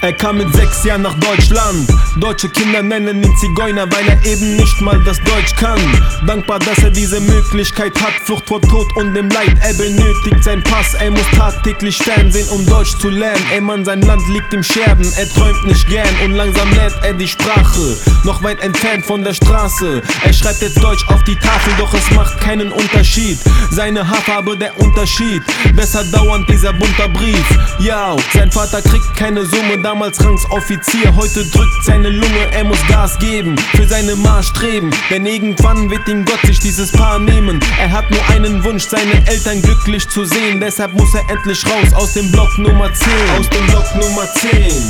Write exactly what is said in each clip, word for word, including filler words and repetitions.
Er kam mit sechs Jahren nach Deutschland. Deutsche Kinder nennen ihn Zigeuner, weil er eben nicht mal das Deutsch kann. Dankbar, dass er diese Möglichkeit hat, Flucht vor Tod und dem Leid. Er benötigt seinen Pass, er muss tagtäglich Fernsehen, um Deutsch zu lernen. Ey Mann, sein Land liegt im Scherben, er träumt nicht gern und langsam lernt er die Sprache. Noch weit entfernt von der Straße. Er schreibt jetzt Deutsch auf die Tafel, doch es macht keinen Unterschied. Seine Haarfarbe der Unterschied, deshalb dauernd dieser bunter Brief. Ja, sein Vater kriegt keine Summe, damals Rangsoffizier, heute drückt seine Lunge, er muss Gas geben für seine Maßstreben, denn irgendwann wird ihm Gott sich dieses Paar nehmen. Er hat nur einen Wunsch, seine Eltern glücklich zu sehen, deshalb muss er endlich raus aus dem Block Nummer zehn. Aus dem Block Nummer zehn.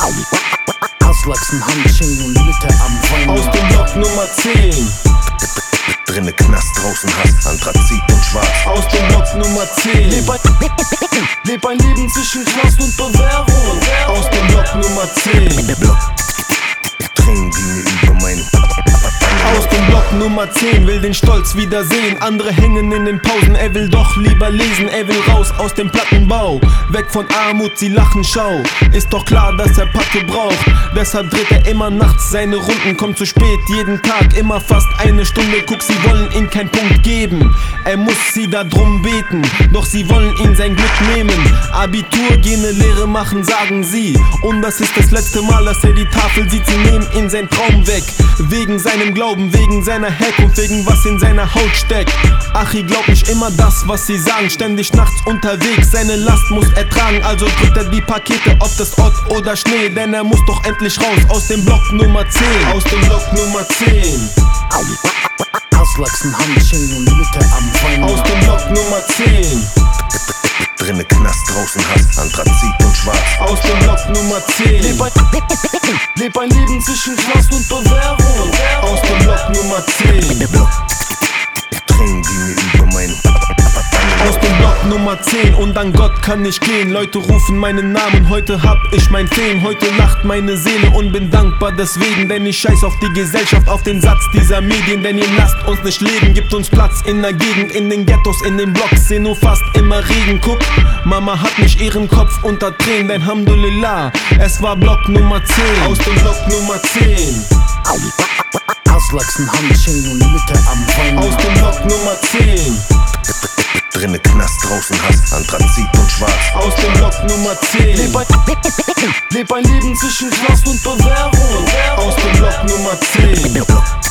Auslachsen, Handschellen und Mitte am Wein. Aus dem Block Nummer zehn. Drinne Knast, draußen Hass, Anthrazit und Schwarz. Aus dem Block Nummer zehn. Leb ein, leb ein Leben zwischen Knast und Bewährung. Aus dem Block Nummer zehn. Block. Tränen, die mir über meine Aus dem Block Nummer zehn, will den Stolz wiedersehen. Andere hängen in den Pausen, er will doch lieber lesen. Er will raus aus dem Plattenbau, weg von Armut, sie lachen, schau. Ist doch klar, dass er Patte braucht, deshalb dreht er immer nachts seine Runden. Kommt zu spät, jeden Tag, immer fast eine Stunde. Guck, sie wollen ihm keinen Punkt geben, er muss sie da drum beten, doch sie wollen ihn sein Glück nehmen. Abitur, geh ne Lehre machen, sagen sie, und das ist das letzte Mal, dass er die Tafel sieht. Sie nehmen ihn sein Traum weg, wegen seinem Glauben, wegen seiner Herkunft, wegen was in seiner Haut steckt. Ach, ich glaub nicht immer das, was sie sagen, ständig nachts unterwegs, seine Last muss er tragen, also drückt er die Pakete, ob das Ott oder Schnee, denn er muss doch endlich raus aus dem Block Nummer zehn. Aus dem Block Nummer zehn. Auslachsen, Handschellen und Mitte am Wein. Aus dem Block Nummer zehn. Drinne Knast, draußen Hass, Anthrazit und Schwarz. Aus dem Block Nummer zehn. Leb ein, leb ein Leben zwischen Knast und Bewährung. Aus dem Block Nummer zehn. Block. Tränen, die mir über meine Aus dem Block Nummer zehn, und an Gott kann ich gehen. Leute rufen meinen Namen, heute hab ich mein Fame. Heute lacht meine Seele und bin dankbar deswegen, denn ich scheiß auf die Gesellschaft, auf den Satz dieser Medien. Denn ihr lasst uns nicht leben, gibt uns Platz in der Gegend, in den Ghettos, in den Blocks, seh nur fast immer Regen. Guck, Mama hat nicht ihren Kopf unter Tränen, denn Alhamdulillah, es war Block Nummer zehn. Aus dem Block Nummer zehn. Auslachsen, Handschellen und Mitte am Wein. Aus dem Block Nummer zehn. Drinne Knast, draußen Hass, Anthrazit und Schwarz. Aus dem Block Nummer zehn. Leb ein, leb ein Leben zwischen Knast und Bewährung. Aus dem Block Nummer zehn. Block.